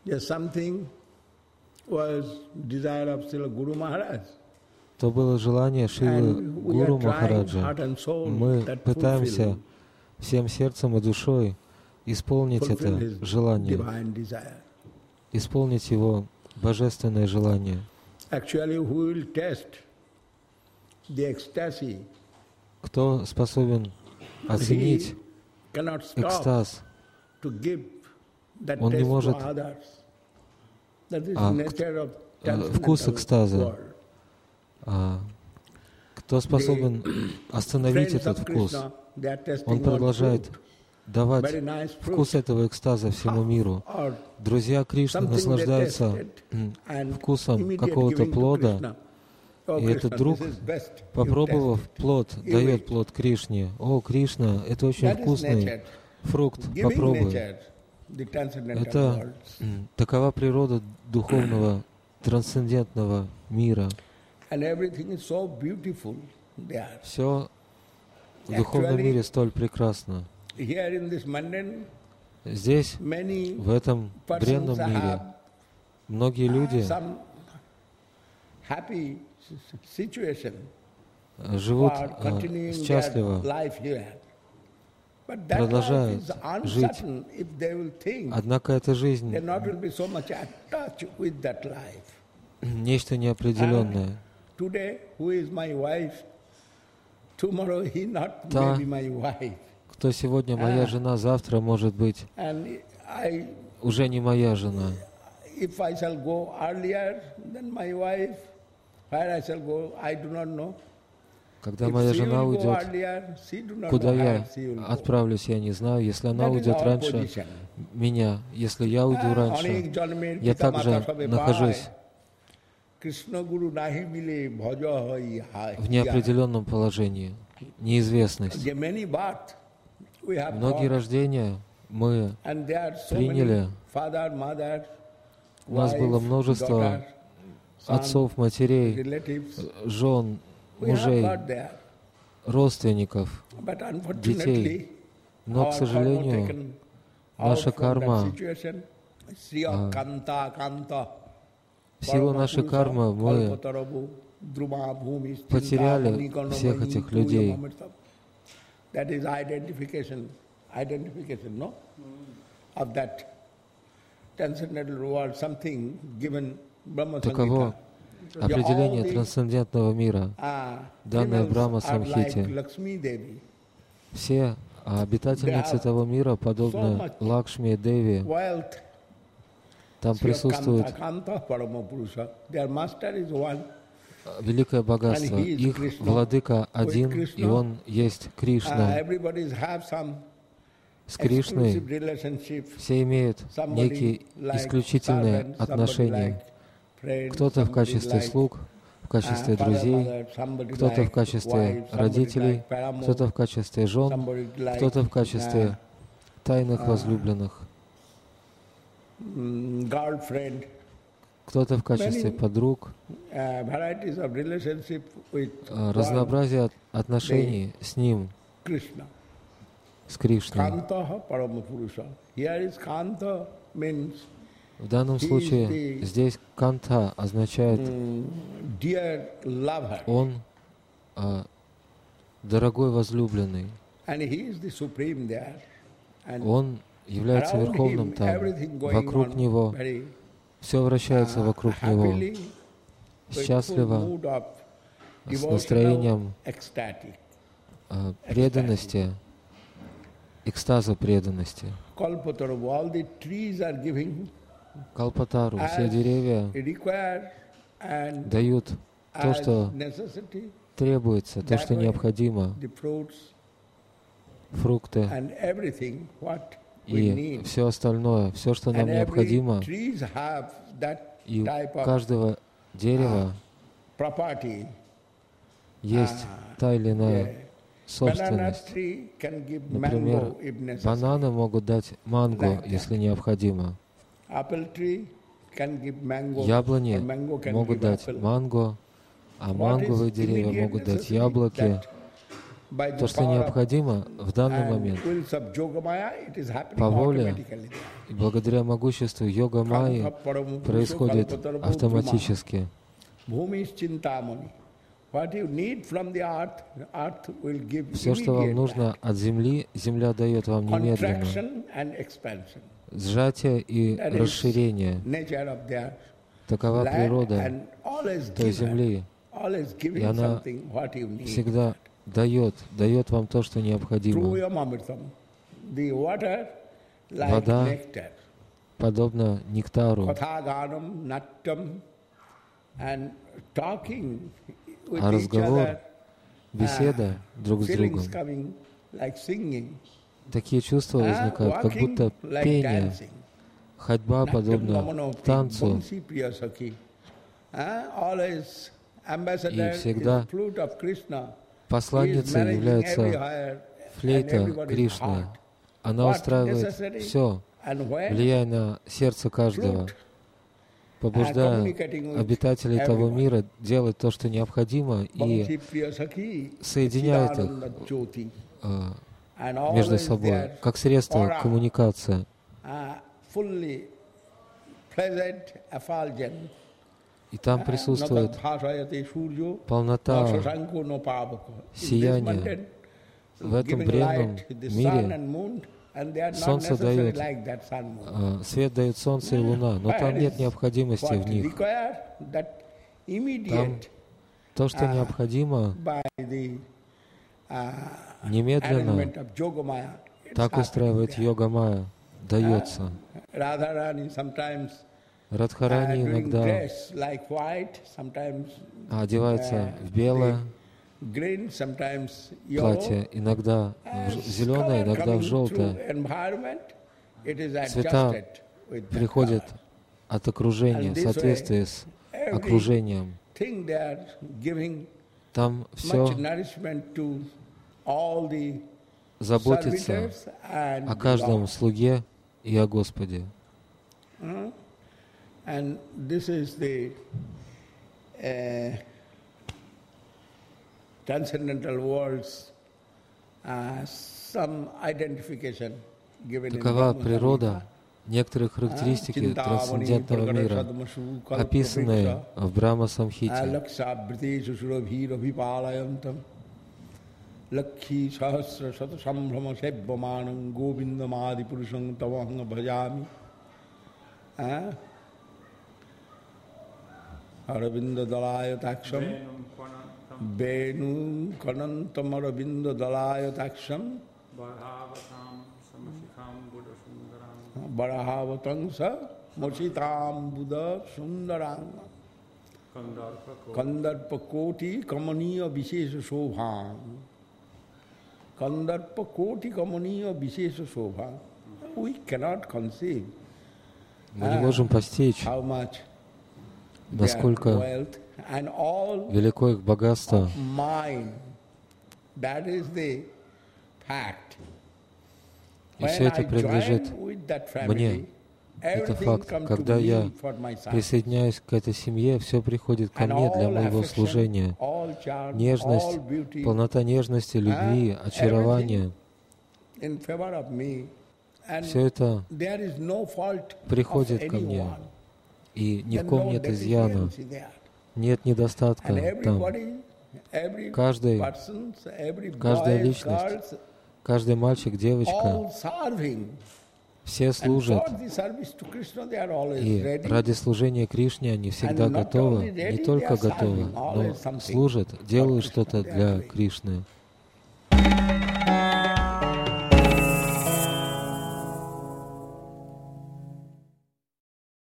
Yes, something was desire of Srila Guru Maharaj. То было желание Шрилы And we Гуру are trying Махараджа. heart and soul Мы that пытаемся всем сердцем и душой исполнить fulfill это his желание, divine desire. исполнить его божественное желание. Actually, who will test the ecstasy? Кто способен оценить He cannot stop экстаз? to give that Он не taste to может others. That is а, nature of вкус transcendental экстаза. world. Кто способен остановить Friends этот of вкус? Krishna, they are testing Он on продолжает fruit, давать very nice fruit, вкус этого экстаза всему миру. or Друзья Кришны something they наслаждаются tasted, and вкусом immediate какого-то giving to плода, Krishna. Oh, и этот Krishna, друг, this is best. You попробовав taste it. плод, You дает eat. плод Кришне. О, Кришна, это очень That is вкусный nature. фрукт, Giving попробуй. nature, the transcendental Это worlds. такова природа духовного, трансцендентного мира. And everything is so beautiful there. Все в духовном Actually, мире столь прекрасно. Here in this mundane, Здесь, many в этом persons бренном мире, have многие люди some happy situation живут for continuing счастливо, their life here. But that life продолжают is жить. uncertain if they will think. Однако эта жизнь They not will be so much attached with that life. нечто неопределенное. Today, who is my wife? Tomorrow he not Та, may be my wife. Кто сегодня моя жена, завтра может быть And I, уже не моя жена. if I shall go earlier than my wife, where I shall go, I do not know. Когда If моя she жена will go уйдет, earlier, she do not куда know я where she will go. отправлюсь, я не знаю. Если она That is уйдет our раньше position. меня, если я уйду раньше, অনেক জন্মের я পিতা মাতা также সবে нахожусь পায়। কৃষ্ণ গুরু নাহি মিলে ভজ হই হায়। в неопределенном положении, неизвестность. The many birth we have Многие got, рождения мы and there are so приняли. many father, mother, У нас wife, было множество daughter, son, отцов, матерей, relatives. жен, We have мужей, got there. родственников, But unfortunately, детей. Но, к our сожалению, karma taken наша out from that карма, situation. Sriya Kanta, Kanta, в силу нашей кармы мы Kalpatarabu, Druma, Bhumi, потеряли Chinta, Manikarna, всех Mani, этих Tuya, людей. Mamrita. That is identification, no? Of that transcendental world, something given Brahma Таково Samhita. определение All the, трансцендентного мира, данное в females Брахма are like Самхите. Lakshmi Devi. Все обитательницы того мира подобны Лакшми Деви. Wealth, Там Sriya присутствует Kanta, Parama Purusha. Their master is one. великое богатство. And he is Их Krishna. владыка один, Krishna, и он есть Кришна. Everybody have some С Кришной exclusive relationship. все имеют некие Somebody like исключительные servant, somebody отношения. like friend, Кто-то в somebody качестве like, слуг, в качестве father, друзей, mother, somebody кто-то в like качестве wife, somebody родителей, like paramour, кто-то в качестве жен, somebody like, кто-то в качестве тайных возлюбленных, girlfriend, кто-то в качестве Many, подруг. varieties of relationship with Разнообразие отношений с Ним, Krishna. с Кришной. Kanta Parama Purusha. Here is Kanta means В данном случае здесь канта означает dear lover. Он дорогой возлюбленный. And he is the supreme there. And Он является around верховным him, там. everything going Вокруг on Него very все вращается вокруг Него. happily, with Счастливо, full mood of с devotional, настроением ecstatic. преданности, экстаза преданности. Kalpataru, all the trees are giving Калпатару, все as деревья required and дают то, as что necessity, требуется, то, что that way, необходимо, the fruits фрукты and everything what we и need. все остальное, все, что нам And every необходимо. trees have that И у type of каждого дерева property. есть та или иная Yeah. Banana собственность. tree can give Например, mango if necessary. бананы могут дать манго, Like that. если необходимо. Apple tree can give mango. Яблони or mango can могут give дать apple. манго, а What манговые is деревья immediate могут дать necessity? яблоки. That by То, the что power of необходимо в данный and момент, wills of Yogamaya, it is happening по воле automatically there. и благодаря могуществу йога Майи происходит автоматически. Bhumi Chintamani. What you need from the earth will give Все, что вам immediate нужно от земли, земля дает вам немедленно. contraction and expansion. Сжатие и That is расширение. nature of their Такова land природа and always той given, земли. always И giving она something what you need. всегда дает вам то, что необходимо. Truyam Amritam. The water like Вода nectar. подобно нектару. Kathaganam, nattam, and talking with А each разговор, other, беседа друг с другом. feelings coming like singing, Такие чувства возникают, как walking будто like пение, dancing. ходьба Nattam подобна Vamanoti, танцу. Bansi Priya Sakhi. Always ambassador is всегда flute of Krishna. He is Посланницей managing является everywhere and флейта everybody's Кришны. heart. Она What устраивает necessary все, and when влияя на сердце каждого, flute побуждая communicating with обитателей того everyone. мира делать то, что необходимо, и Bansi Priya Sakhi, соединяет их Chidananda Jyoti. э, And между always собой, their как средство aura, коммуникации. fully pleasant, effulgent. И там присутствует Natadbhasayate suryo, полнота nasasanko no pavako. In this сияния. mountain, В этом giving бренном light, the sun мире and moon, and they are not солнце necessary дает, like that sun moon. свет дает солнце и луна, но там нет необходимости What в них. require that immediate То, что необходимо, by the немедленно arrangement of Yogamaya. It's так happening устраивает there. йога Майя, дается. Radharani sometimes Радхарани doing иногда dress like white, sometimes одевается в белое green, sometimes yellow. платье, иногда в зеленое, Color иногда в coming желтое. through environment, it is Цвета adjusted with that приходят color. от окружения, And в this соответствии с Every окружением. thing they are giving Там much все nourishment to all the заботится servitors and о каждом Lord. слуге и о Господе. And this is the transcendental world's some identification given in Такова Brahma природа, некоторые характеристики трансцендентного мира, описанные в Брахма-самхите. Lakshābriteṣu surabhīrabhipālayantam Lakkhī sahasra sata sambhrama sebbhamanam govindamādi puruṣaṃ tavahanga bhajāmi. Aravinda dalaya takṣam Venum kanantam aravinda dalaya takṣam Barahavatam sa Mursitam Buddha Sundarang Kandarpa Koti Kamaniya Vishesha Shobham Kandarpa Koti Kamaniya Vishesha Shobham. We cannot conceive Мы не можем постичь, how much насколько their wealth and all велико их богатство. mine. That is the fact. И все это When I принадлежит join with that мне. family, Это everything факт. comes Когда to я me for my son. присоединяюсь к этой семье, все приходит ко And мне для all моего affection, служения. all charm, Нежность, all beauty, полнота нежности, любви, очарования. in favor of me. And Все это there is no fault приходит of ко мне. anyone. И ни в Then ком no нет изъяна, deficiency there. нет недостатка And там. everybody, every Каждый, person, every каждая boy, личность, girls, каждый мальчик, девочка, all serving. все And служат. for the service to Krishna, they are always И ready. ради служения Кришне они всегда And not готовы, only ready, не только they are готовы, serving но always something служат, делают for что-то Krishna. They are для doing. Кришны.